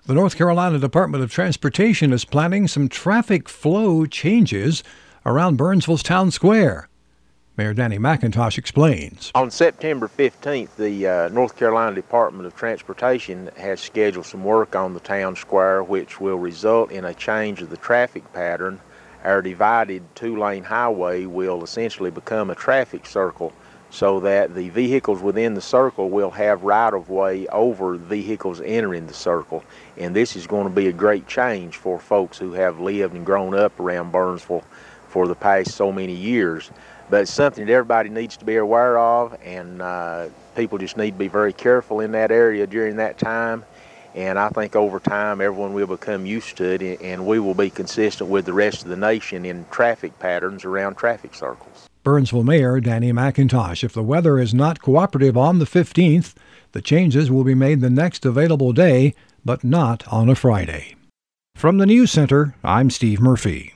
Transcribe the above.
The North Carolina Department of Transportation is planning some traffic flow changes around Burnsville's Town Square. Mayor Danny McIntosh explains. On September 15th, the North Carolina Department of Transportation has scheduled some work on the town square, which will result in a change of the traffic pattern. Our divided two-lane highway will essentially become a traffic circle, so that the vehicles within the circle will have right-of-way over vehicles entering the circle. And this is going to be a great change for folks who have lived and grown up around Burnsville for the past so many years. But it's something that everybody needs to be aware of, and people just need to be very careful in that area during that time. And I think over time everyone will become used to it, and we will be consistent with the rest of the nation in traffic patterns around traffic circles. Burnsville Mayor Danny McIntosh. If the weather is not cooperative on the 15th, the changes will be made the next available day, but not on a Friday. From the News Center, I'm Steve Murphy.